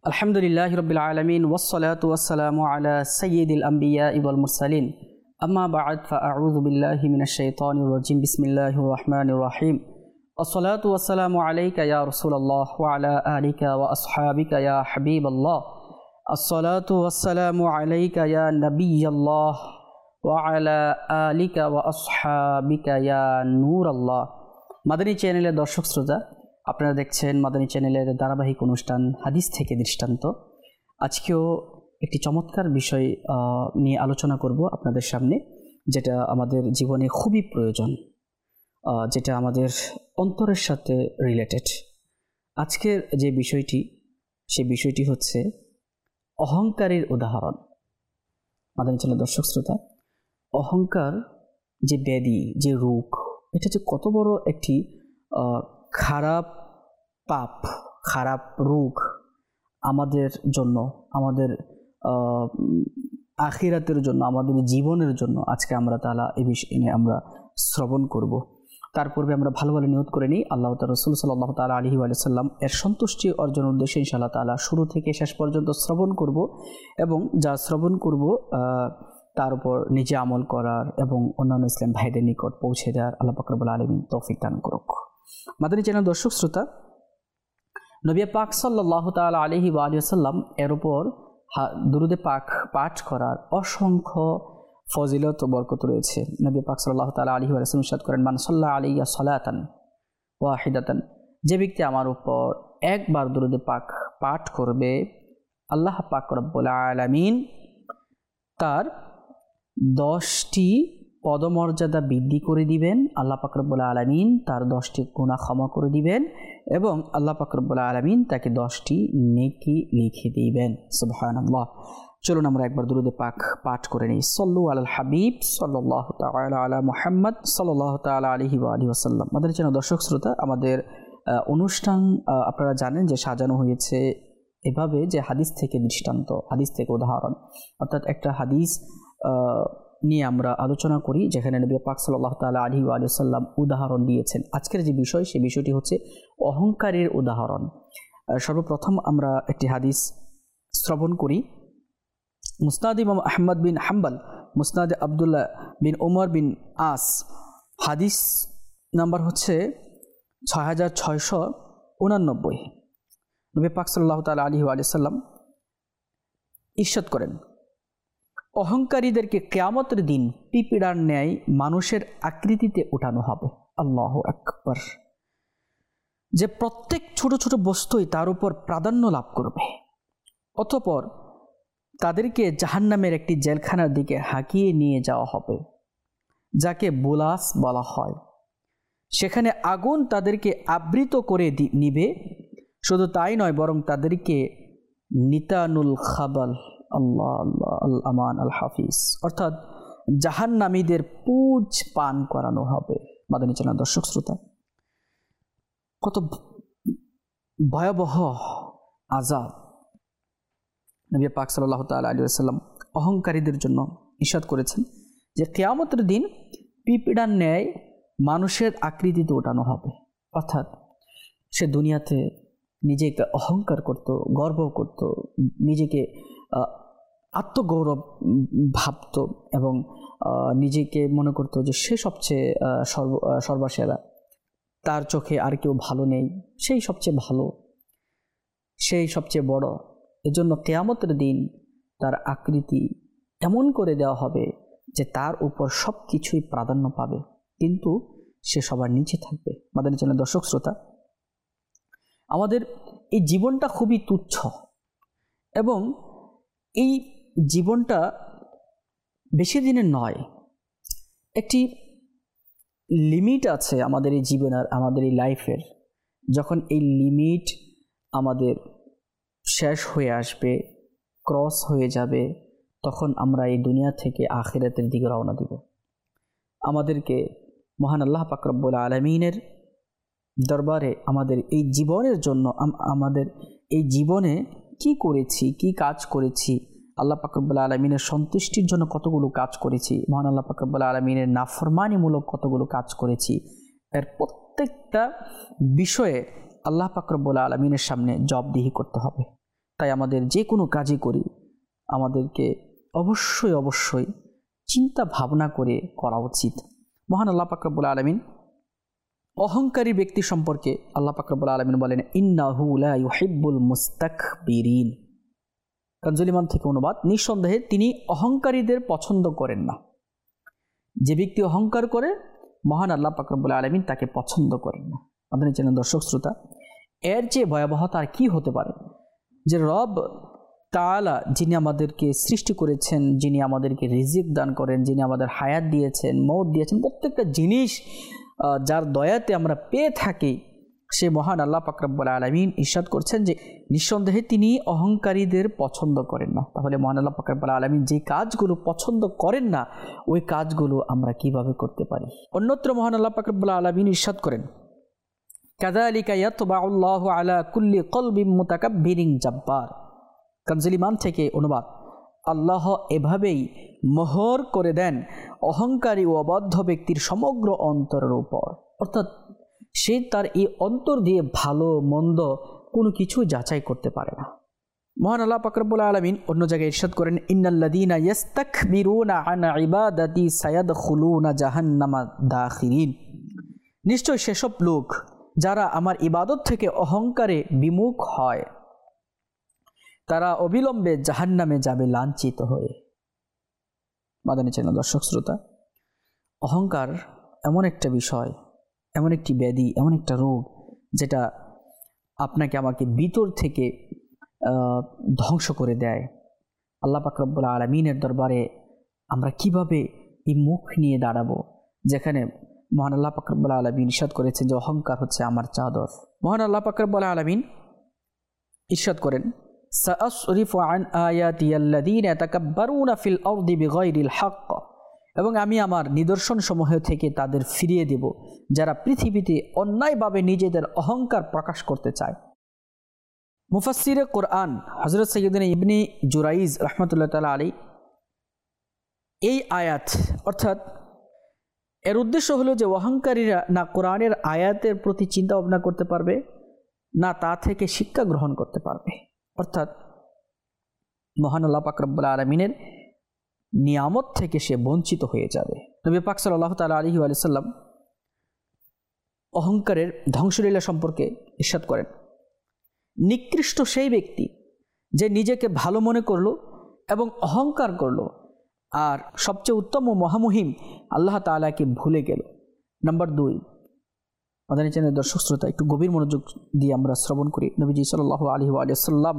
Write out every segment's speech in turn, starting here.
আলহামদুলিল্লাহি রাব্বিল আলামিন ওয়াসসালাতু ওয়াসসালামু আলা সাইয়্যিদিল আমবিয়াই ওয়াল মুরসালিন আম্মা বা'দ ফাআউযু বিল্লাহি মিনাশ শাইতানির রাজিম বিসমিল্লাহির রহমানির রহিম আসসালাতু ওয়াসসালামু আলাইকা ইয়া রাসূলুল্লাহ ওয়া আলা আলিকা ওয়া আসহাবিকা ইয়া হাবিবাল্লাহ আসসালাতু ওয়াসসালামু আলাইকা ইয়া নাবিয়াল্লাহ ওয়া আলা আলিকা ওয়া আসহাবিকা ইয়া নূরাল্লাহ। মাদানী চ্যানেলের দর্শক শ্রোতা, আপনারা দেখছেন মাদানী চ্যানেলের ধারাবাহিক অনুষ্ঠান হাদিস থেকে দৃষ্টান্ত। আজকেও একটি চমৎকার বিষয় নিয়ে আলোচনা করব আপনাদের সামনে, যেটা আমাদের জীবনে খুবই প্রয়োজন, যেটা আমাদের অন্তরের সাথে রিলেটেড। আজকের যে বিষয়টি, সে বিষয়টি হচ্ছে অহংকারের উদাহরণ। মাদানী চ্যানেলের দর্শক শ্রোতা, অহংকার যে ব্যাধি, যে রোগ, এটা যে কত বড় একটি খারাপ পাপ, খারাপ রোগ আমাদের জন্য, আমাদের আখিরাতের জন্য, আমাদের জীবনের জন্য। আজকে আমরা তাআলা এই বিষয় নিয়ে আমরা শ্রবণ করব। তার পূর্বে আমরা ভালো ভালো নিয়ত করে নিই, আল্লাহ তাআলা রাসূল সাল্লাল্লাহু তাআলা আলাইহি ওয়া সাল্লাম এর সন্তুষ্টি অর্জনের উদ্দেশ্যে ইনশাআল্লাহ তাআলা শুরু থেকে শেষ পর্যন্ত শ্রবণ করব, এবং যা শ্রবণ করব তার উপর নিজে আমল করার এবং অন্যান্য ইসলাম ভাইদের নিকট পৌঁছে দেওয়ার আল্লাহ পাক রব্বুল আলামিন তৌফিক দান করুক। মাদানী চ্যানেল দর্শক শ্রোতা, নবী পাক সাল্লাল্লাহু তাআলা আলাইহি ওয়া সাল্লাম এর উপর দুরুদে পাক পাঠ করার অসংখ্য ফজিলত ও বরকত রয়েছে। নবী পাক সাল্লাল্লাহু তাআলা আলাইহি ওয়া সাল্লাম ইরশাদ করেন, মান সাল্লা আলাইয়া সালাতান ওয়াহিদাতান, যে ব্যক্তি আমার উপর একবার দুরুদে পাক পাঠ করবে, আল্লাহ পাক রব্বুল আলামিন তার 10টি পদমর্যাদা বৃদ্ধি করে দিবেন। আল্লাহ পাক রব্বুল আলামিন তার 10টি গুনাহ ক্ষমা করে দিবেন, এবং আল্লাহ পাক রব্বুল আলামিন তাকে 10টি নেকি লিখে দিবেন। সুবহানাল্লাহ। চলুন আমরা একবার দুরুদে পাক পাঠ করে নিই। সাল্লু আলাল হাবিব সাল্লাল্লাহু তাআলা আলা মুহাম্মদ সাল্লাল্লাহু তাআলা আলাইহি ওয়া আলিহি ওয়াসাল্লাম। আমাদের চ্যানেল দর্শক শ্রোতা, আমাদের অনুষ্ঠান আপনারা জানেন যে সাজানো হয়েছে এভাবে, যে হাদিস থেকে দৃষ্টান্ত, হাদিস থেকে উদাহরণ, অর্থাৎ একটা হাদিস নিয়ে আমরা আলোচনা করি যেখানে নবী পাক সাল্লাল্লাহু তাআলা আলাইহি ওয়া সাল্লাম উদাহরণ দিয়েছেন। আজকের যে বিষয়, সেই বিষয়টি হচ্ছে অহংকারের উদাহরণ। সর্বপ্রথম আমরা একটি হাদিস শ্রবণ করি। মুসনাদ ইমাম আহমদ বিন হাম্বল, মুসনাদ আব্দুল্লাহ বিন ওমর বিন আস, হাদিস নাম্বার হচ্ছে 6689। নবী পাক সাল্লাল্লাহু তাআলা আলাইহি ওয়া সাল্লাম ইরশাদ করেন, অহংকারীদেরকে কিয়ামতের দিন পিঁপড়ার ন্যায় মানুষের আকৃতিতে উঠানো হবে। আল্লাহু আকবার। যে প্রত্যেক ছোট ছোট বস্তুই তার উপর প্রাধান্য লাভ করবে, অতঃপর তাদেরকে জাহান্নামের একটি জেলখানার দিকে হাঁকিয়ে নিয়ে যাওয়া হবে, যাকে বুলাস বলা হয়। সেখানে আগুন তাদেরকে আবৃত করে নিবে। শুধু তাই নয়, বরং তাদেরকে নিতানুল খাবাল, আল্লাহ আল্লাহ আল আমান আল হাফিজ, অর্থাৎ জাহান্নামীদের পুজ পান করানো হবে। মাদানী চ্যানেল দর্শক শ্রোতা, কত ভয়াবহ আযাব নবী পাক সাল্লাল্লাহু তাআলা আলাইহি ওয়াসাল্লাম অহংকারীদের জন্য ইরশাদ করেছেন, যে কিয়ামতের দিন পিঁপড়ার ন্যায় মানুষের আকৃতিতে ওঠানো হবে। অর্থাৎ সে দুনিয়াতে নিজেকে অহংকার করত, গর্ব করত, নিজেকে আত্মগৌরব ভাবত, এবং নিজেকে মনে করত যে সে সবচেয়ে সর্বসেরা, তার চোখে আর কেউ ভালো নেই, সেই সবচেয়ে ভালো, সেই সবচেয়ে বড়। এজন্য কিয়ামতের দিন তার আকৃতি এমন করে দেওয়া হবে যে তার উপর সব কিছুই প্রাধান্য পাবে, কিন্তু সে সবার নিচে থাকবে। মাদানী চ্যানেল দর্শক শ্রোতা, আমাদের এই জীবনটা খুবই তুচ্ছ, এবং এই জীবনটা বেশি দিনের নয়। একটি লিমিট আছে আমাদের এই জীবনের, আমাদের এই লাইফের। যখন এই লিমিট আমাদের শেষ হয়ে আসবে, ক্রস হয়ে যাবে, তখন আমরা এই দুনিয়া থেকে আখিরাতের দিকে রওনা দিব। আমাদেরকে মহান আল্লাহ পাক রব্বুল আলামিনের দরবারে আমাদের এই জীবনের জন্য, আমাদের এই জীবনে কি করেছি, কি কাজ করেছি, আল্লাহ পাক রব্বুল আলামিনের সন্তুষ্টির জন্য কতগুলো কাজ করেছি, মহান আল্লাহ পাক রব্বুল আলামিনের নাফরমানিমূলক কতগুলো কাজ করেছি, এর প্রত্যেকটা বিষয়ে আল্লাহ পাক রব্বুল আলামিনের সামনে জবাবদিহি করতে হবে। তাই আমাদের যে কোনো কাজই করি আমাদেরকে অবশ্যই চিন্তা ভাবনা করে করা উচিত। মহান আল্লাহ পাক রব্বুল আলামিন অহংকারী ব্যক্তি সম্পর্কে আল্লাহ পাক রব্বুল আলামিন বলেন, ইন্নাহু লা ইউহিব্বুল মুস্তাকবিরিন। কানজুল ইমান থেকে অনুবাদ, নিঃসন্দেহে তিনি অহংকারীদের পছন্দ করেন না। যে ব্যক্তি অহংকার করে মহান আল্লাহ পাক রব্বুল আলামিন তাকে পছন্দ করেন না। আমাদের চ্যানেল দর্শক শ্রোতা, এর চেয়ে ভয়াবহতা আর কি হতে পারে যে রব তাআলা যিনি আমাদেরকে সৃষ্টি করেছেন, যিনি আমাদেরকে রিজিক দান করেন, যিনি আমাদের হায়াত দিয়েছেন, মওত দিয়েছেন, প্রত্যেকটা জিনিস যার দয়াতে আমরা পেয়ে থাকি, সে মহান আল্লাহ পাক রব্বুল আলামিন ইরশাদ করছেন যে নিঃসন্দেহে তিনি অহংকারীদের পছন্দ করেন না। তাহলে মহান আল্লাহ পাক রব্বুল আলামিন যে কাজগুলো পছন্দ করেন না ওই কাজগুলো আমরা কিভাবে করতে পারি? অন্যত্র মহান আল্লাহ পাক রব্বুল আলামিন ইরশাদ করেন, কাযালিকা ইয়াতবাউল্লাহু আলা কুল্লি কলবিন মুতাকাব্বিরিন জাব্বার। কানজুল ইমান থেকে অনুবাদ, আল্লাহ এভাবেই মোহর করে দেন অহংকারী ও অবাধ্য ব্যক্তির সমগ্র অন্তরের উপর। অর্থাৎ সে তার এই অন্তর দিয়ে ভালো মন্দ কোনো কিছু যাচাই করতে পারে না। মহান আল্লাহ পাক রব্বুল আলামিন অন্য জায়গায় ইরশাদ করেন, ইন্নাল্লাযীনা ইস্তাকবিরুনা আন ইবাদাতি সায়াদখুলুনা জাহান্নামা দাখিরিন। নিশ্চয় সেসব লোক যারা আমার ইবাদত থেকে অহংকারে বিমুখ হয় তারা অবিলম্বে জাহান্নামে যাবে লাঞ্ছিত হয়ে। মাদানী চ্যানেল দর্শক শ্রোতা, অহংকার এমন একটা বিষয়, এমন একটি ব্যাধি, এমন একটা রোগ যেটা আপনাকে আমাকে ভিতর থেকে ধ্বংস করে দেয়। আল্লাহ পাক রব্বুল আলামিনের দরবারে আমরা কিভাবে এই মুখ নিয়ে দাঁড়াবো, যেখানে মহান আল্লাহ পাক রব্বুল আলামিন ইরশাদ করেছেন যে অহংকার হচ্ছে আমার চাদর। মহান আল্লাহ পাক রব্বুল আলামিন ইরশাদ করেন, সাআসরিফু আন আয়াতি আল্লাযীনা ইয়াতাকাব্বারুনা ফিল আরদি বিগাইরিল হক। এবং আমি আমার নিদর্শন সমূহ থেকে তাদের ফিরিয়ে দেব যারা পৃথিবীতে অন্যায়ভাবে নিজেদের অহংকার প্রকাশ করতে চায়। মুফাসসিরে কোরআন হযরত সাইয়্যিদুনা ইবনে জুরাইজ রাহমাতুল্লাহ তাআলা আলাইহি এই আয়াত অর্থাৎ এর উদ্দেশ্য হলো যে অহংকারীরা না কোরআনের আয়াতের প্রতি চিন্তা ভাবনা করতে পারবে, না তা থেকে শিক্ষা গ্রহণ করতে পারবে। অর্থাৎ মহান আল্লাহ পাক রব্বুল আলামিনের নিয়ামত থেকে সে বঞ্চিত হয়ে যাবে। নবী পাক সাল্লাল্লাহু তাআলা আলাইহি ওয়া সাল্লাম অহংকারের ধ্বংসলীলা সম্পর্কে ইরশাদ করেন, নিকৃষ্ট সেই ব্যক্তি যে নিজেকে ভালো মনে করলো এবং অহংকার করলো আর সবচেয়ে উত্তম ও মহামহিম আল্লাহ তাআলাকে ভুলে গেল। নাম্বার 2, মাদানী চ্যানেলের দর্শক শ্রোতা একটু গভীর মনোযোগ দিয়ে আমরা শ্রবণ করি। নবীজি সাল্লাল্লাহু আলাইহি ওয়া সাল্লাম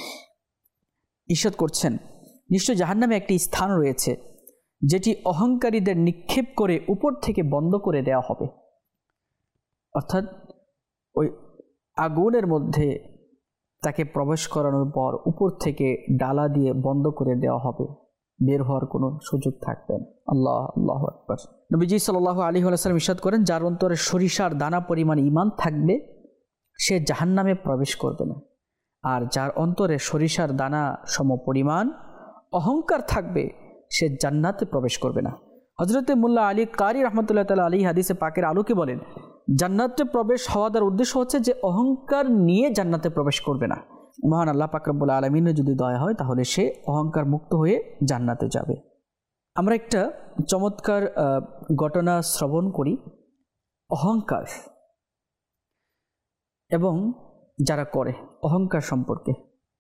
ইরশাদ করছেন, নিশ্চয় জাহান্নামে একটি স্থান রয়েছে যেটি অহংকারীদের নিক্ষেপ করে উপর থেকে বন্ধ করে দেওয়া হবে। অর্থাৎ ওই আগুনের মধ্যে তাকে প্রবেশ করানোর পর উপর থেকে ডালা দিয়ে বন্ধ করে দেওয়া হবে, বের হওয়ার কোনো সুযোগ থাকবে না। আল্লাহু আকবার। নবীজি সাল্লাল্লাহু আলাইহি ওয়া সাল্লাম ইরশাদ করেন, যার অন্তরে সরিষার দানা পরিমাণ ঈমান থাকবে সে জাহান্নামে প্রবেশ করবে না, আর যার অন্তরে সরিষার দানা সম পরিমাণ অহংকার থাকবে সে জান্নাতে প্রবেশ করবে না। হযরতে মুল্লা আলী কারি রাহমাতুল্লাহ তাআলা আলাইহি হাদিসে পাকের আলোকে বলেন, জান্নাতে প্রবেশ হওয়ার উদ্দেশ্য হচ্ছে যে অহংকার নিয়ে জান্নাতে প্রবেশ করবে না। মহান আল্লাহ পাক রব্বুল আলামিনের যদি দয়া হয় তাহলে সে অহংকার মুক্ত হয়ে জান্নাতে যাবে। আমরা একটা চমৎকার ঘটনা শ্রবণ করি অহংকার এবং যারা করে অহংকার সম্পর্কে।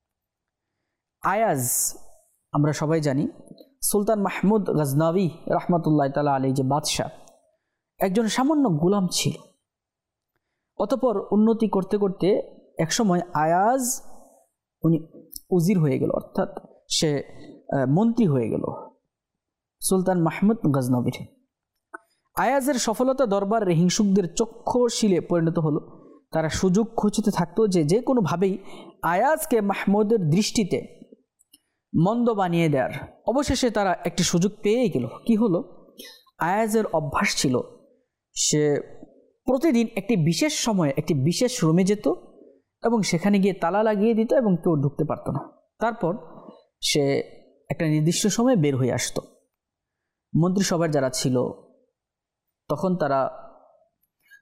আয়াজ আমরা সবাই জানি সুলতান মাহমুদ গজনভী রাহমাতুল্লাহ তাআলা আলাইহি যে বাদশাহ, একজন সামান্য গোলাম ছিল। অতঃপর উন্নতি করতে করতে একসময় আয়াজ উনি উজির হয়ে গেল, অর্থাৎ সে মন্ত্রী হয়ে গেল সুলতান মাহমুদ গজনভীর। আয়াজের সফলতা দরবারের হিংসুকদের চক্ষুশীলে পরিণত হলো। তারা সুযোগ খুঁজতে থাকতো যে কোনোভাবেই আয়াজকে মাহমুদের দৃষ্টিতে মন্দ বানিয়ে দেওয়ার। অবশেষে তারা একটি সুযোগ পেয়ে গেল। কি হলো, আয়াজের অভ্যাস ছিল সে প্রতিদিন একটি বিশেষ সময়ে একটি বিশেষ রুমে যেত এবং সেখানে গিয়ে তালা লাগিয়ে দিত এবং কেউ ঢুকতে পারত না। তারপর সে একটা নির্দিষ্ট সময়ে বের হয়ে আসতো। মন্ত্রিসভার যারা ছিল তখন তারা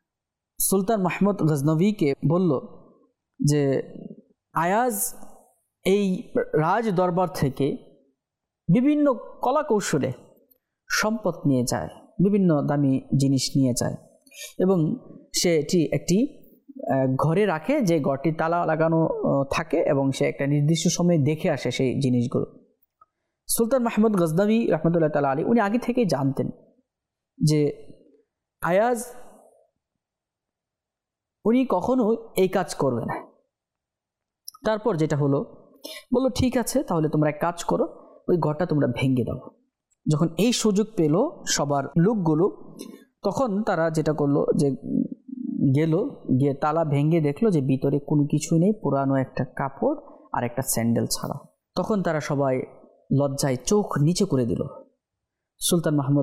সুলতান মাহমুদ গজনভীকে বলল যে আয়াজ এই রাজ দরবার থেকে বিভিন্ন কলা কৌশলে সম্পদ নিয়ে যায়, বিভিন্ন দামি জিনিস নিয়ে যায় এবং সে এটি একটি ঘরে রাখে, যে ঘরটি তালা লাগানো থাকে এবং সে একটা নির্দিষ্ট সময়ে দেখে আসে সেই জিনিসগুলো। সুলতান মাহমুদ গজনভী রহমতুল্লাহ তাআলা আলাইহি উনি আগে থেকেই জানতেন যে আয়াজ উনি কখনো এই কাজ করবে না। তারপর যেটা হলো, বললো ঠিক আছে তাহলে তোমরা এক কাজ করো, ওই ঘরটা তোমরা ভেঙে দাও। যখন এই সুযোগ পেল সবার লোকগুলো, তখন তারা যেটা করলো যে গিয়ে তালা ভেঙে দেখলো যে ভিতরে কোনো কিছুই নেই, পুরানো একটা কাপড় আর একটা স্যান্ডেল ছাড়া। তখন তারা সবাই লজ্জায় চোখ নিচে করে দিল। সুলতান মাহমুদ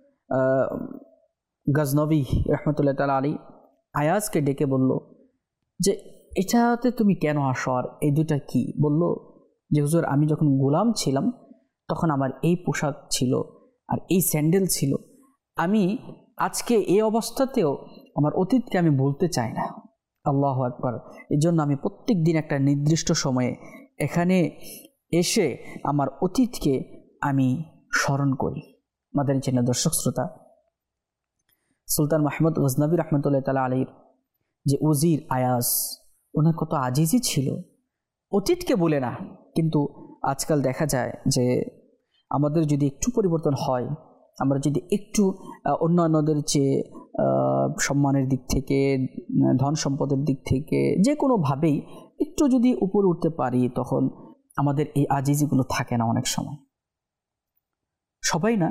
গজনভী রহমতুল্লাহ তাআলা আলাইহি আয়াজকে ডেকে বলল যে এটাতে তুমি কেন আসো, আর এই দুটা কি? বলল যে হুজুর, আমি যখন গোলাম ছিলাম তখন আমার এই পোশাক ছিল আর এই স্যান্ডেল ছিল। আমি আজকে এই অবস্থাতেও আমার অতীতকে আমি ভুলতে চাই না। আল্লাহু আকবার। এই জন্য আমি প্রত্যেক দিন একটা নির্দিষ্ট সময়ে এখানে এসে আমার অতীতকে আমি স্মরণ করি। মাদানী চ্যানেল দর্শক শ্রোতা, সুলতান মাহমুদ গজনভী রহমতুল্লাহ তাআলা আলাইহির যে উজির আয়াজ, ওনার কত আজিজি ছিল, অতীতকে বলে না। কিন্তু আজকাল দেখা যায় যে আমাদের যদি একটু পরিবর্তন হয়, আমরা যদি একটু অন্যান্যদের চেয়ে সম্মানের দিক থেকে, ধন সম্পদের দিক থেকে, যে কোনোভাবেই একটু যদি উপরে উঠতে পারি, তখন আমাদের এই আজিজিগুলো থাকে না অনেক সময়। সবাই না,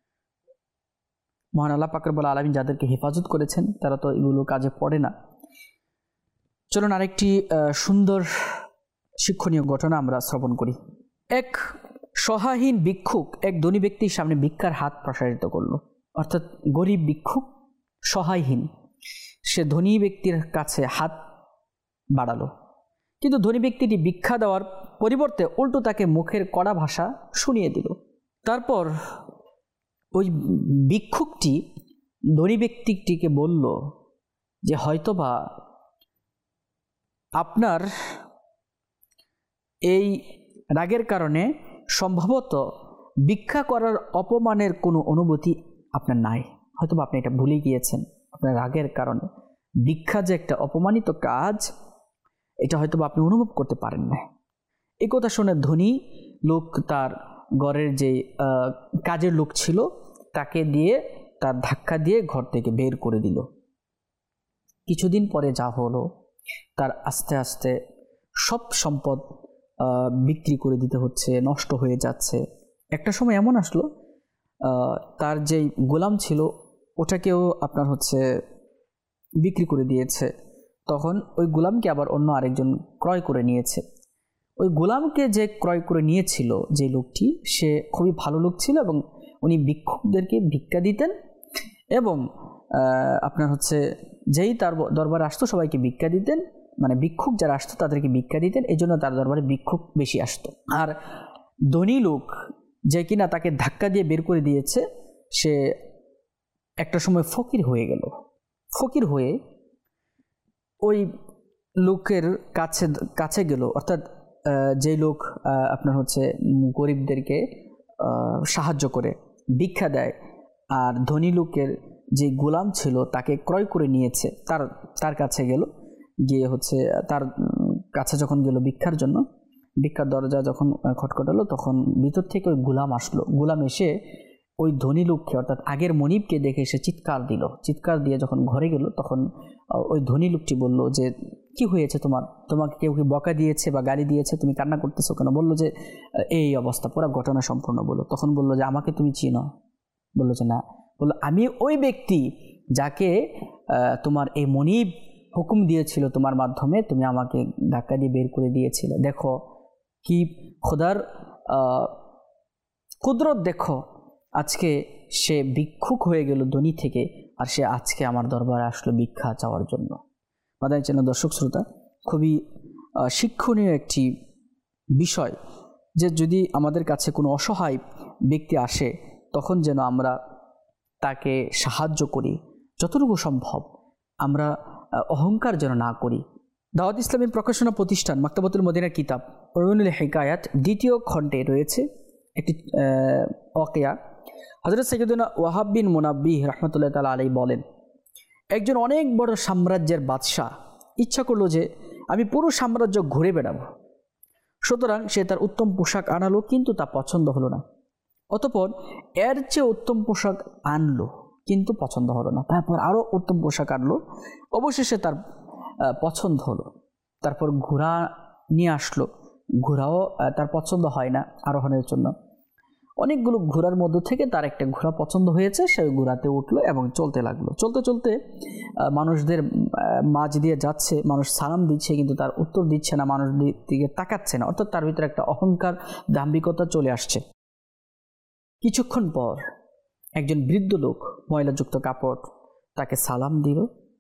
মহান আল্লাহ পাক রব্বুল আলামিন যাদেরকে হেফাজত করেছেন তারা তো এগুলো কাজে পড়ে না। চলুন আরেকটি সুন্দর শিক্ষণীয় ঘটনা আমরা শ্রবণ করি। এক সহায়হীন ভিক্ষুক এক ধনী ব্যক্তির সামনে ভিক্ষার হাত প্রসারিত করলো। অর্থাৎ গরিব ভিক্ষুক, সহায়হীন, সে ধনী ব্যক্তির কাছে হাত বাড়ালো, কিন্তু ধনী ব্যক্তিটি ভিক্ষা দেওয়ার পরিবর্তে উল্টো তাকে মুখের কড়া ভাষা শুনিয়ে দিল। তারপর ওই ভিক্ষুকটি ধনী ব্যক্তিটিকে বলল যে হয়তোবা আপনার এই রাগের কারণে সম্ভবত ভিক্ষা করার অপমানের কোনো অনুভূতি আপনার নাই, হয়তোবা আপনি এটা ভুলে গিয়েছেন। আপনার রাগের কারণে ভিক্ষা যে একটা অপমানিত কাজ, এটা হয়তোবা আপনি অনুভব করতে পারেন না। এই কথা শুনে ধনী লোক তার ঘরের যে কাজের লোক ছিল তাকে দিয়ে, তার ধাক্কা দিয়ে ঘর থেকে বের করে দিল। কিছুদিন পরে যা হলো, তার আস্তে আস্তে সব সম্পদ বিক্রি করে দিতে হচ্ছে, নষ্ট হয়ে যাচ্ছে। একটা সময় এমন আসলো, তার যে গোলাম ছিল ওটাকেও আপনার বিক্রি করে দিয়েছে। তখন ওই গোলামকে আবার অন্য আরেকজন ক্রয় করে নিয়েছে। ওই গোলামকে যে ক্রয় করে নিয়েছিল যে লোকটি, সে খুবই ভালো লোক ছিল এবং উনি ভিক্ষুকদেরকে ভিক্ষা দিতেন এবং আপনার যেই তার দরবারে আসতো সবাইকে ভিক্ষা দিতেন, মানে ভিক্ষুক যারা আসতো তাদেরকে ভিক্ষা দিতেন, এই জন্য তার দরবারে ভিক্ষুক বেশি আসতো। আর ধনী লোক যে কিনা তাকে ধাক্কা দিয়ে বের করে দিয়েছে, সে একটা সময় ফকির হয়ে গেল। ফকির হয়ে ওই লোকের কাছে গেল, অর্থাৎ যে লোক আপনার গরিবদেরকে সাহায্য করে ভিক্ষা দেয়, আর ধনী লোকের যে গোলাম ছিল তাকে ক্রয় করে নিয়েছে, তার কাছে গেল। গিয়ে তার কাছে যখন গেল ভিক্ষার জন্য, ভিক্ষার দরজা যখন খটখটালো, তখন ভিতর থেকে ওই গোলাম আসলো। গোলাম এসে ওই ধনী লোককে, অর্থাৎ আগের মনিবকে দেখে সে চিৎকার দিল। চিৎকার দিয়ে যখন ঘরে গেল, তখন ওই ধনী লোকটি বলল যে কি হয়েছে তোমাকে কেউ কি বকা দিয়েছে বা গালি দিয়েছে, তুমি কান্না করতেছো কেন? বললো যে এই অবস্থা, পুরো ঘটনা সম্পূর্ণ বলো। তখন বললো যে আমাকে তুমি চিনো? বললো যে না। বললো আমি ওই ব্যক্তি যাকে তোমার এই মনিব হুকুম দিয়েছিল তোমার মাধ্যমে, তুমি আমাকে ধাক্কা দিয়ে বের করে দিয়েছিলে। দেখো কি খোদার কুদরত, দেখো আজকে সে ভিক্ষুক হয়ে গেল ধনী থেকে, আর সে আজকে আমার দরবারে আসলো ভিক্ষা চাওয়ার জন্য। মাদানী চ্যানেল দর্শক শ্রোতা, খুবই শিক্ষণীয় একটি বিষয় যে যদি আমাদের কাছে কোনো অসহায় ব্যক্তি আসে, তখন যেন আমরা তাকে সাহায্য করি, যতটুকু সম্ভব আমরা অহংকার যেন না করি। দাওয়াত ইসলামের প্রকাশনা প্রতিষ্ঠান মাকতাবাতুল মদিনার কিতাব উয়ুনুল হিকায়াত দ্বিতীয় খণ্ডে রয়েছে একটি ওয়াকিয়া। হযরত সাইয়্যিদুনা ওয়াহাব বিন মুনাব্বিহ রাহমাতুল্লাহি তাআলা আলাইহি বলেন, একজন অনেক বড় সাম্রাজ্যের বাদশাহ ইচ্ছা করলো যে আমি পুরো সাম্রাজ্য ঘুরে বেড়াবো। সুতরাং সে তার উত্তম পোশাক আনালো, কিন্তু তা পছন্দ হলো না। অতঃপর এর চেয়ে উত্তম পোশাক আনলো, কিন্তু পছন্দ হলো না। তারপর আরও উত্তম পোশাক আনলো, অবশেষে তার পছন্দ হলো। তারপর ঘোড়া নিয়ে আসলো, ঘোড়াও তার পছন্দ হয় না আরোহণের জন্য। অনেকগুলো ঘোড়ার মধ্য থেকে তার একটা ঘোড়া পছন্দ হয়েছে, সেই ঘোড়াতে উঠলো এবং চলতে লাগলো। চলতে চলতে মানুষদের মাঝ দিয়ে যাচ্ছে, মানুষ সালাম দিচ্ছে কিন্তু তার উত্তর দিচ্ছে না, মানুষদের দিকে তাকাচ্ছে না। অর্থাৎ তার ভিতরে একটা অহংকার, দাম্ভিকতা চলে আসছে। কিছুক্ষণ পর একজন বৃদ্ধ লোক ময়লাযুক্ত কাপড় তাকে সালাম দিল।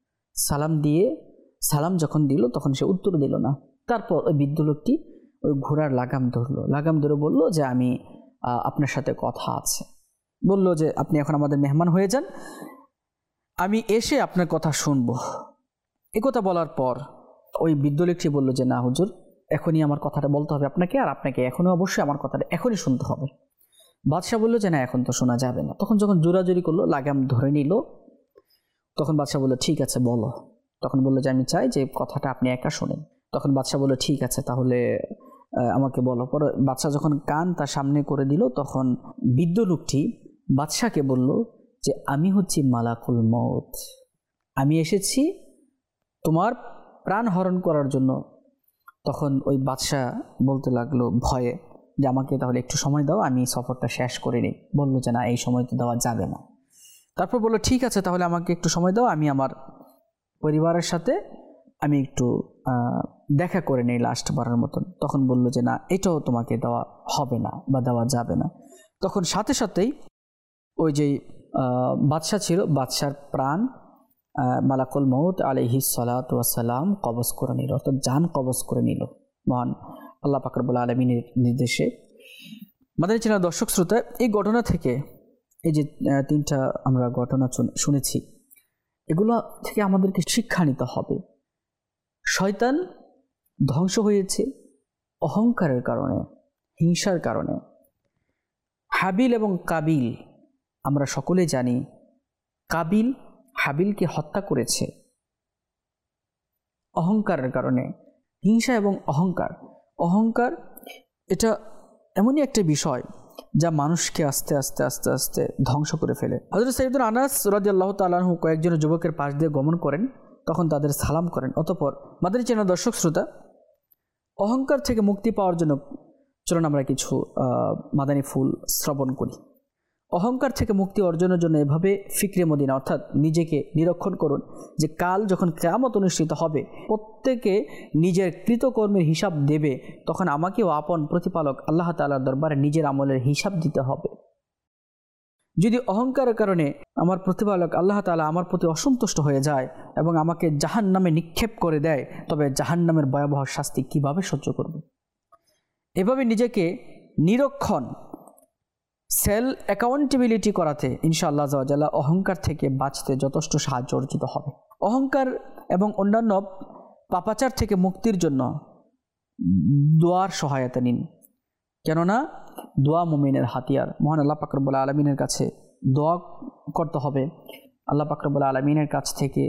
সালাম যখন দিল তখন সে উত্তর দিল না। তারপর ওই বৃদ্ধ লোকটি ওই ঘোড়ার লাগাম ধরলো, লাগাম ধরে বলল যে আমি আপনার সাথে কথা আছে। বলল যে আপনি এখন আমাদের মেহমান হয়ে যান, আমি এসে আপনার কথা শুনবো। একথা বলার পর ওই বৃদ্ধ লোকটি বলল যে না হুজুর, এখনই আমার কথাটা বলতে হবে আপনাকে, আর আপনাকে এখনই অবশ্যই আমার কথাটা এখনই শুনতে হবে। বাদশাহ বলল যে না, এখন তো শোনা যাবে না। তখন যখন জোরাজুরি করলো, লাগাম ধরে নিল, তখন বাদশাহ বলল ঠিক আছে বলো। তখন বললো যে আমি চাই যে কথাটা আপনি একা শোনেন। তখন বাদশাহ বলল ঠিক আছে, তাহলে আমাকে বলো। পরে বাদশাহ যখন কান তার সামনে করে দিল, তখন বৃদ্ধ লোকটি বাদশাহকে বলল যে আমি হচ্ছি মালাকুল মউত, আমি এসেছি তোমার প্রাণ হরণ করার জন্য। তখন ওই বাদশাহ বলতে লাগলো ভয়ে যে আমাকে তাহলে একটু সময় দাও, আমি সফরটা শেষ করে নিই। বললো যে না, এই সময় তো দেওয়া যাবে না। তারপর বললো ঠিক আছে, তাহলে আমাকে একটু সময় দাও, আমি আমার পরিবারের সাথে আমি একটু দেখা করে নেই লাস্ট বারের মতন। তখন বললো যে না, এটাও তোমাকে দেওয়া হবে না বা দেওয়া যাবে না। তখন সাথে সাথেই ওই যে বাদশাহ ছিল, বাদশার প্রাণ মালাকুল মউত আলাইহিস সালাতু ওয়াস সালাম কবজ করে নিল, অর্থাৎ জান কবজ করে নিল মহান আল্লাহ পাক রব্বুল আলামিনের নির্দেশে। মাদানী চ্যানেল দর্শক শ্রোতা, এই ঘটনা থেকে এই যে তিনটা আমরা ঘটনা শুনেছি, এগুলো থেকে আমাদেরকে শিক্ষা নিতে হবে। শয়তান ধ্বংস হয়েছে অহংকারের কারণে, হিংসার কারণে। হাবিল এবং কাবিল, আমরা সকলে জানি কাবিল হাবিলকে হত্যা করেছে অহংকারের কারণে। হিংসা এবং অহংকার এটা এমনই একটা বিষয় যা মানুষকে আস্তে আস্তে আস্তে আস্তে ধ্বংস করে ফেলে। হযরত সাইয়্যিদুনা আনাস রাদিয়াল্লাহু তাআলা আনহু কয়েকজন যুবকের পাশ দিয়ে গমন করেন, তখন তাদের সালাম করেন। অতঃপর মাদানী চ্যানেল দর্শক শ্রোতা, অহংকার থেকে মুক্তি পাওয়ার জন্য চলুন আমরা কিছু মাদানী ফুল শ্রবণ করি। অহংকার থেকে মুক্তি অর্জনের জন্য এভাবে ফিকরে মদিনা, অর্থাৎ নিজেকে নিরীক্ষণ করুন যে কাল যখন কিয়ামত অনুষ্ঠিত হবে, প্রত্যেকে নিজের কৃতকর্মের হিসাব দেবে, তখন আমাকেও আপন প্রতিপালক আল্লাহ তাআলার দরবারে নিজের আমলের হিসাব দিতে হবে। যদি অহংকারের কারণে আমার প্রতিপালক আল্লাহ তাআলা আমার প্রতি অসন্তুষ্ট হয়ে যায় এবং আমাকে জাহান্নামে নিক্ষেপ করে দেয়, তবে জাহান্নামের ভয়াবহ শাস্তি কিভাবে সহ্য করব? এভাবে নিজেকে নিরীক্ষণ, সেল অ্যাকাউন্টেবিলিটি করাতে ইনশাআল্লাহ আযজা ওয়া জাল্লা অহংকার থেকে বাঁচতে যথেষ্ট সাহায্য অর্জিত হবে। অহংকার এবং অন্যান্য পাপাচার থেকে মুক্তির জন্য দোয়ার সহায়তা নিন, কেননা দোয়া মুমিনের হাতিয়ার। মহান আল্লাহ পাক রব্বুল আলামিনের কাছে দোয়া করতে হবে, আল্লাহ পাক রব্বুল আলামিনের কাছ থেকে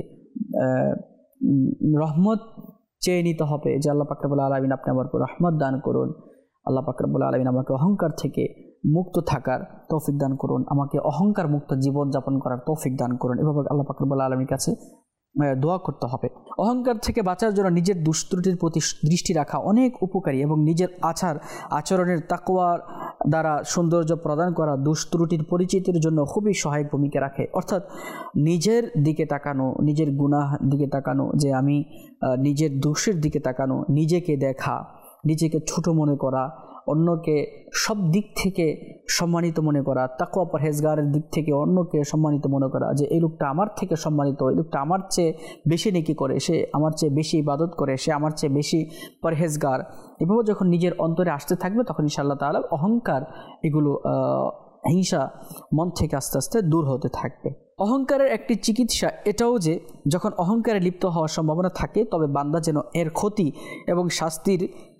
রহমত চেয়ে নিতে হবে যে আল্লাহ পাক রব্বুল আলামিন আপনি আমার উপর রহমত দান করুন, আল্লাহ পাক রব্বুল আলামিন আমাকে অহংকার থেকে মুক্ত থাকার তৌফিক দান করুন, আমাকে অহংকার মুক্ত জীবন যাপন করার তৌফিক দান করুন। এভাবে আল্লাহ পাক রব্বুল আলামিনের কাছে দোয়া করতে হবে। অহংকার থেকে বাঁচার জন্য নিজের দুষ্ত্রুটির প্রতি দৃষ্টি রাখা অনেক উপকারী এবং নিজের আচরণের তাকওয়ার দ্বারা সৌন্দর্য প্রদান করা দুষ্ত্রুটির পরিচিতির জন্য খুবই সহায়ক ভূমিকা রাখে। অর্থাৎ নিজের দিকে তাকানো, নিজের গুনাহ দিকে তাকানো, যে আমি নিজের দোষের দিকে তাকানো, নিজেকে দেখা, নিজেকে ছোট মনে করা, অন্যকে সব দিক থেকে সম্মানিত মনে করা, তাকওয়া পরহেজগারের দিক থেকে অন্যকে সম্মানিত মনে করা, যে এই লোকটা আমার থেকে সম্মানিত, এই লোকটা আমার চেয়ে বেশি নেকি করে, সে আমার চেয়ে বেশি ইবাদত করে, সে আমার চেয়ে বেশি পরহেজগার। এভাবে যখন নিজের অন্তরে আসতে থাকবে তখন ইনশাআল্লাহ তাআলা অহংকার, এগুলো হিংসা মন থেকে আস্তে আস্তে দূর হতে থাকবে। অহংকারের একটি চিকিৎসা এটাও যে যখন অহংকারে লিপ্ত হওয়ার সম্ভাবনা থাকে, তবে বান্দা যেন এর ক্ষতি এবং শাস্তির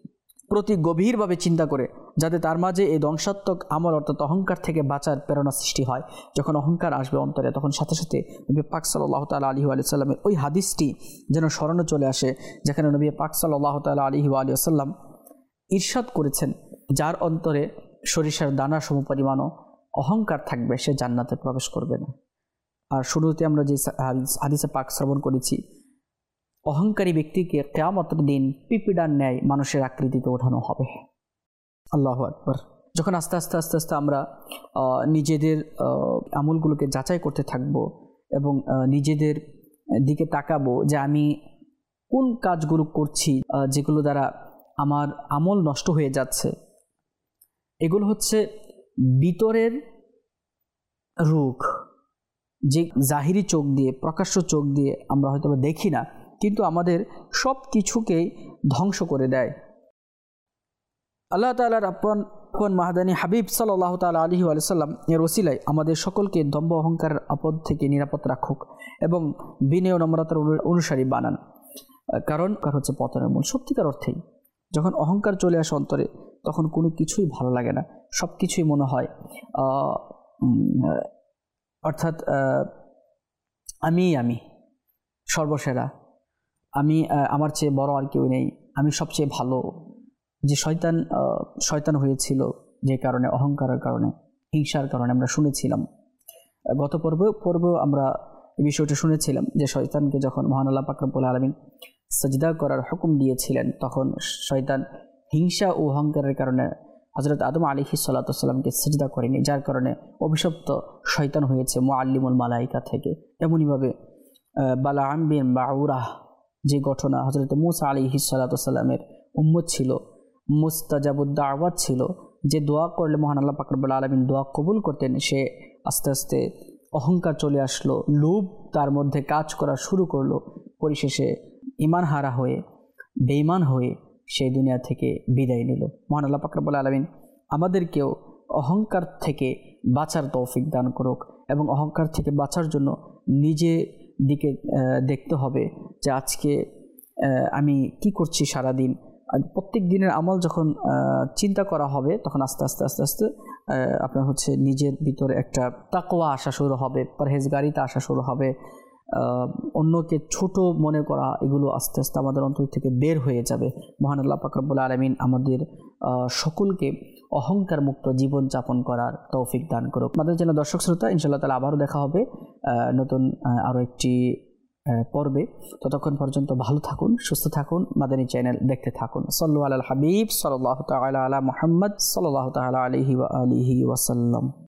প্রতি গভীরভাবে চিন্তা করে, যাতে তার মাঝে এই ধ্বংসাত্মক আমল অর্থাৎ অহংকার থেকে বাঁচার প্রেরণা সৃষ্টি হয়। যখন অহংকার আসবে অন্তরে, তখন সাথে সাথে নবী পাক সাল্লাল্লাহু তাআলা আলাইহি ওয়া সাল্লামের ওই হাদিসটি যেন স্মরণে চলে আসে, যেখানে নবী পাক সাল্লাল্লাহু তাআলা আলাইহি ওয়া সাল্লাম ইরশাদ করেছেন, যার অন্তরে সরিষার দানা সমপরিমাণও অহংকার থাকবে সে জান্নাতে প্রবেশ করবে না। আর শুরুতে আমরা যে হাদিসে পাক শ্রবণ করেছি, অহংকারী ব্যক্তিকে কিয়ামতের দিন পিপিড়ার ন্যায় মানুষের আকৃতিতে ওঠানো হবে। আল্লাহু আকবার। যখন আস্তে আস্তে আস্তে আস্তে আমরা নিজেদের আমলগুলোকে যাচাই করতে থাকব এবং নিজেদের দিকে তাকাবো যে আমি কোন কাজগুলো করছি যেগুলো দ্বারা আমার আমল নষ্ট হয়ে যাচ্ছে, এগুলো হচ্ছে ভিতরের রোগ, যে জাহিরি চোখ দিয়ে, প্রকাশ্য চোখ দিয়ে আমরা হয়তো দেখি না, কিন্তু আমাদের সব কিছুকেই ধ্বংস করে দেয়। আল্লাহ তাআলার আপন মাহাদানী হাবিব সাল্লাল্লাহু তাআলা আলাইহি ওয়া সাল্লাম এর ওসিলায় আমাদের সকলকে দম্ভ অহংকারের আপদ থেকে নিরাপদ রাখুক এবং বিনয় ও নম্রতার অনুসারী বানান। কারণ হচ্ছে পতনের মূল। সত্যিকার অর্থেই যখন অহংকার চলে আসে অন্তরে, তখন কোনো কিছুই ভালো লাগে না, সব কিছুই মনে হয় অর্থাৎ আমি সর্বসেরা, আমার চেয়ে বড় আর কেউ নেই, আমি সবচেয়ে ভালো। যে শয়তান হয়েছিল যে কারণে, অহংকারের কারণে, হিংসার কারণে আমরা শুনেছিলাম। গত পর্বেও আমরা এই বিষয়টা শুনেছিলাম যে শয়তানকে যখন মহান আল্লাহ পাক রব্বুল আলামিন সাজদা করার হুকুম দিয়েছিলেন, তখন শয়তান হিংসা ও অহংকারের কারণে হযরত আদম আলাইহিস সালাতু ওয়াস সালামকে সাজদা করেনি, যার কারণে অভিশপ্ত শয়তান হয়েছে মুআল্লিমুল মালায়েকা থেকে। এমনইভাবে বালাআম বিন বাউরাহ, যে ঘটনা হযরত মূসা আলাইহিস সালাতু ওয়াস সালামের উম্মত ছিল, মুস্তাজাবুদ দাওয়াত ছিল, যে দোয়া করলে মহান আল্লাহ পাক রব্বুল আলামিন দোয়া কবুল করতেন, সে আস্তে আস্তে অহংকার চলে আসলো, লোভ তার মধ্যে কাজ করা শুরু করলো, পরিশেষে ঈমান হারা হয়ে, বেঈমান হয়ে সেই দুনিয়া থেকে বিদায় নিল। মহান আল্লাহ পাক রব্বুল আলামিন আমাদেরকেও অহংকার থেকে বাঁচার তৌফিক দান করুক এবং অহংকার থেকে বাঁচার জন্য নিজে দিকে দেখতে হবে যে আজকে আমি কি করছি সারাদিন। প্রত্যেক দিনের আমল যখন চিন্তা করা হবে, তখন আস্তে আস্তে আপনার হচ্ছে নিজের ভিতরে একটা তাকওয়া আসা শুরু হবে, পরহেজগারিতা আসা শুরু হবে, অন্যকে ছোট মনে করা, এগুলো আস্তে আস্তে আমাদের অন্তর থেকে বের হয়ে যাবে। মহান আল্লাহ পাক রব্বুল আলামিন আমাদের সকলকে অহংকার মুক্ত জীবন যাপন করার তৌফিক দান করুক। আমাদের জন্য দর্শক শ্রোতা, ইনশাআল্লাহ তাআলা আবারও দেখা হবে নতুন আরও একটি পর্বে। ততক্ষণ পর্যন্ত ভালো থাকুন, সুস্থ থাকুন, মাদানী চ্যানেল দেখতে থাকুন। সাল্লু আলাল হাবিব সাল্লাল্লাহু তাআলা আলা মুহাম্মদ সাল্লাল্লাহু তাআলা আলাইহি ওয়া আলিহি ওয়া সাল্লাম।